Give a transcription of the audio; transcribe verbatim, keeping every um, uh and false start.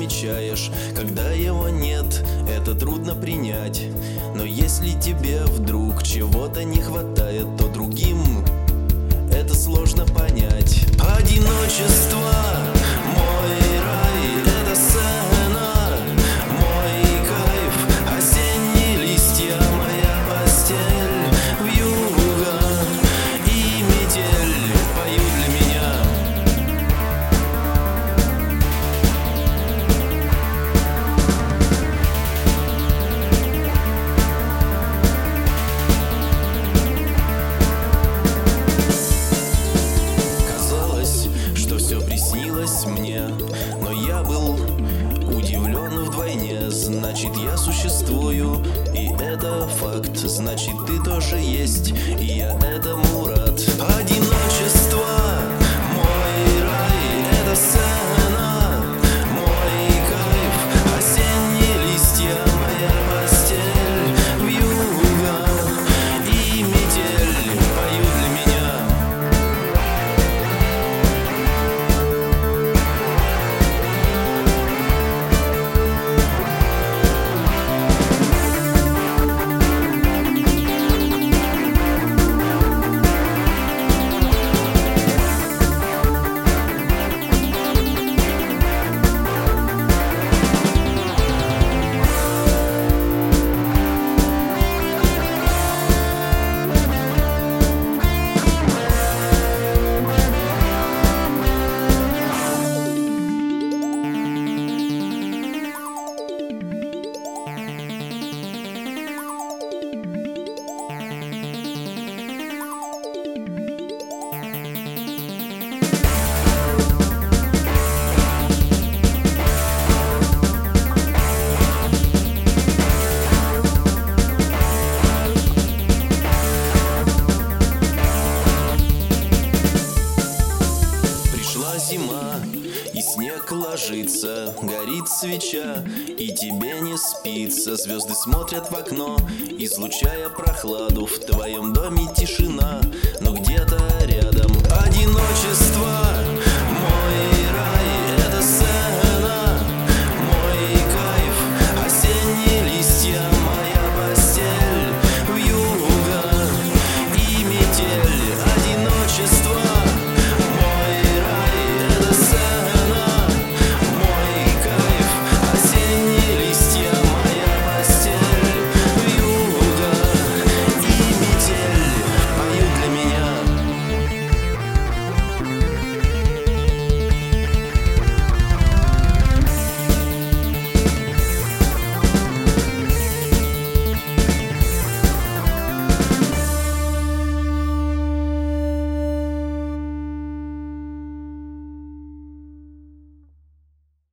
замечаешь, когда его нет, это трудно принять. Но если тебе вдруг чего-то не хватает, то другим это сложно понять. Одиночество — мой рай, это сцена, мой кайф, осенние листья, моя постель, вьюга и метель поют для меня. Все приснилось мне, но я был удивлен вдвойне. Значит, я существую, и это факт. Значит, ты тоже есть, и я этому рад. Одиночество — мой рай, это сцена, мой кайф, осенние листья, моя постель, вьюга и метель поют для меня. Зима, и снег ложится, горит свеча, и тебе не спится. Звезды смотрят в окно, излучая прохладу. В твоем доме тишина, но где-то рядом одиночество.